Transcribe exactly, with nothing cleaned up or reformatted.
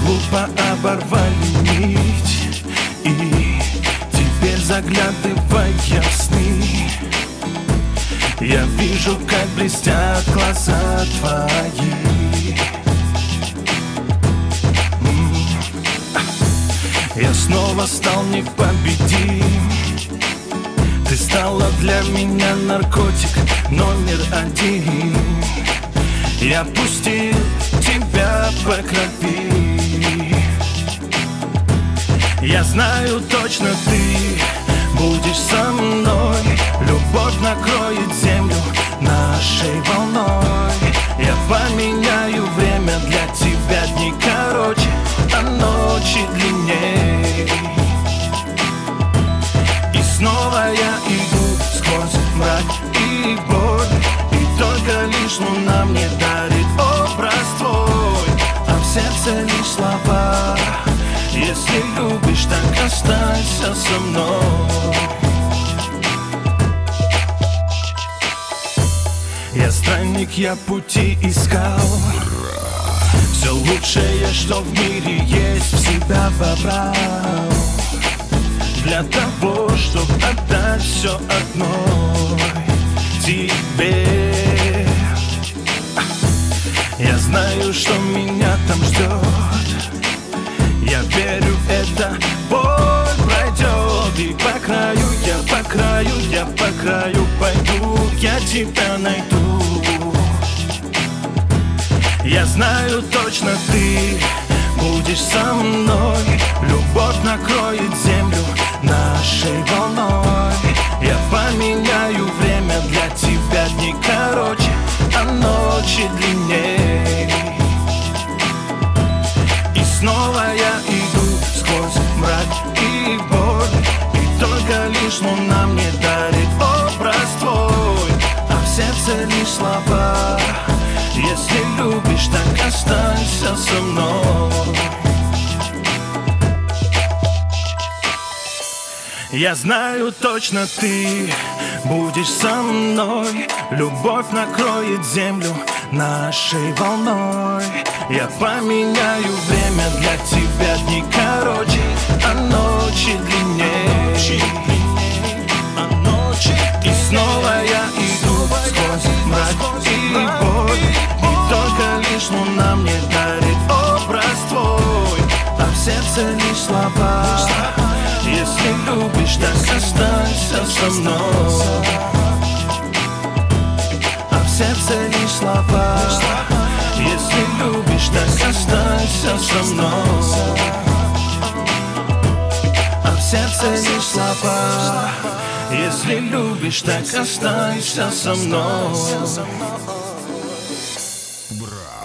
глупо оборвали нить, и теперь, заглядывая в сны, я вижу, как блестят глаза твои. Я снова стал непобедим. Ты стала для меня наркотик номер один. Я пустил тебя по крови. Я знаю точно, ты будешь со мной. Любовь накроет землю нашей волной. Я поменяю время для тебя, дни короче, а ночи длинней. И снова я иду сквозь мрак и боль, и только лишь луна мне дарит образ твой, а в сердце лишь слова: если любишь, так останься со мной. Я странник, я пути искал, все лучшее, что в мире есть, в себя вобрал, для того, чтобы отдать все одной тебе. Я знаю, что меня там ждет. Я верю, эта боль пройдет. И по краю, я по краю, я по краю пойду, я тебя найду. Я знаю точно, ты будешь со мной. Любовь накроет землю нашей волной. Я поменяю время для тебя, дни короче, а ночи длинней. И снова я иду сквозь мрак и боль, и только лишь луна мне дарит образ твой, а в сердце лишь слова: если любишь, так останься со мной. Я знаю точно, ты будешь со мной. Любовь накроет землю нашей волной. Я поменяю время для тебя, дни короче, а ночи длинней. И снова я иду сквозь мрак и боль, и только лишь луна мне дарит образ твой, а в сердце лишь слова: если любишь, так останься со мной. А в сердце лишь слова: если любишь, так останься со мной. А в сердце лишь слова: если любишь, так останься со мной. Бра.